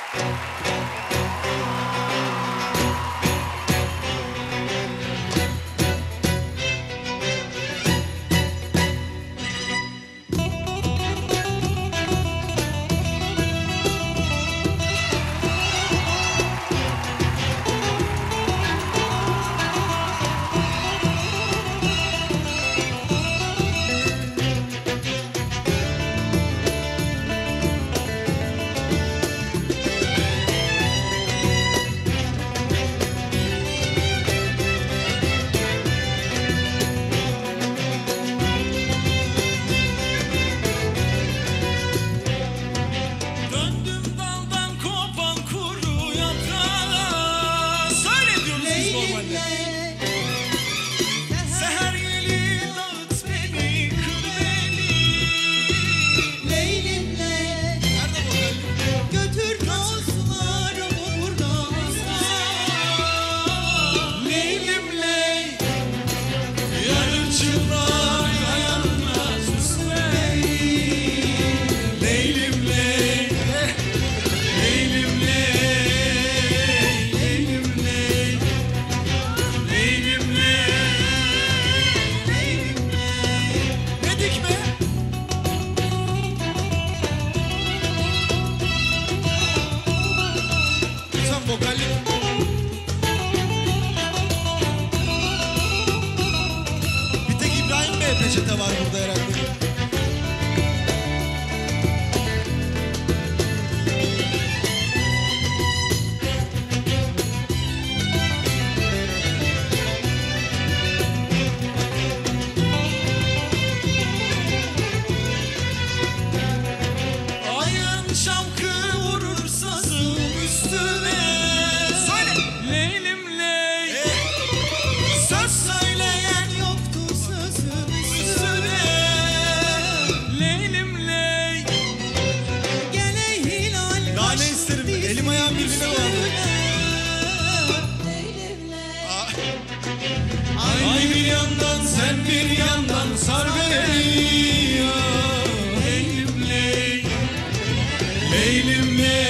Peçete var burada herhalde. Ayın şapkı vurur sazın üstüne. Söyle. Leylim ley. Söz söyleyen yoktur sözün üstüne. Leylim ley. Gele hilal. Daha ne isterim? Elim ayağım birbirine bağlı. Ay bir yandan sen bir yandan sar beni. Leylim ley. Leylim ley.